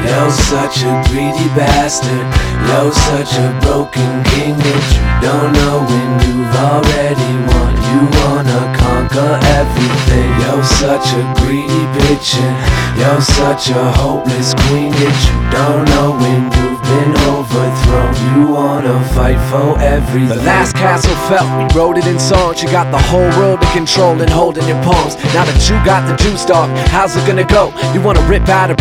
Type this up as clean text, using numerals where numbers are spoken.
Yo, such a greedy bastard. Yo, such a broken king that you don't know when you've already won. You wanna conquer everything. Yo, such a greedy bitch, and yo, such a hopeless queen that you don't know when you've been overthrown. You wanna fight for everything. The last castle fell, we wrote it in songs. You got the whole world to control and hold in your palms. Now that you got the juice, dog, how's it gonna go? You wanna rip out a